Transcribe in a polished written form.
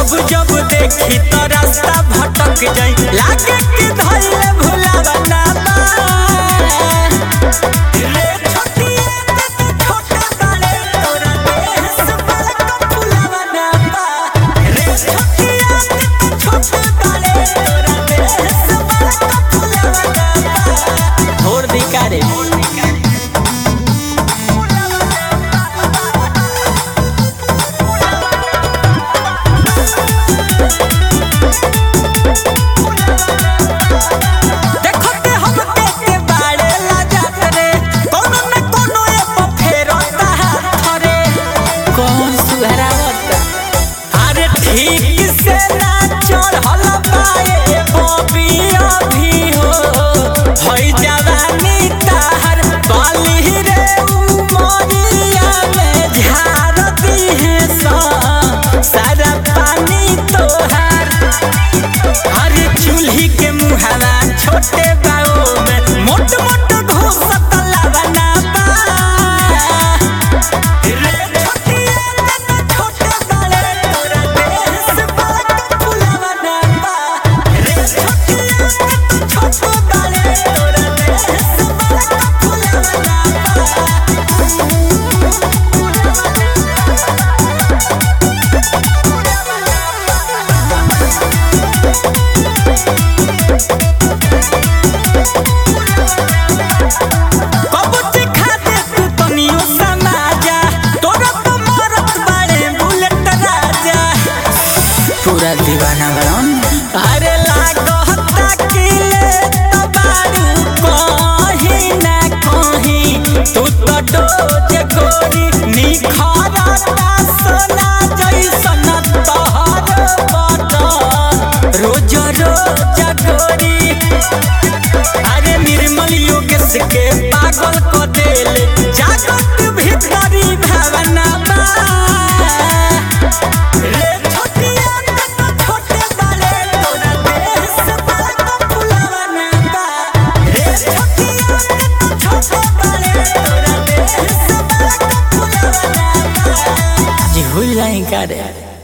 जब जब देखी तो रास्ता भटक जाई लागे कि धइले भुलावा ना बा रे छोटिया ते छोटे बाले तोरा देश बड़का भुलावा ना बा रे छोटिया ते छोटे बाले तोरा देश बड़का भुलावा ना बा छोड़ दी का रे छोटे बाओ में मोट मोट घोसत लावना बा रे छोटिया ते छोटे बाले तोरा देश बड़का भुलावा ना बा रे छोटिया ते छोटे बाले तोरा देश बड़का भुलावा ना पूरा दीवाना बनन अरे लागता कि ले तबारू कहीं ना कहीं तू तो डोज गोरी निखरता सोना जैसन तोहर बदन रोज रोज गोरी अरे निर्मल योगेश के पागल को देले जागत भीतरी भावना बा भूल जाए का रे।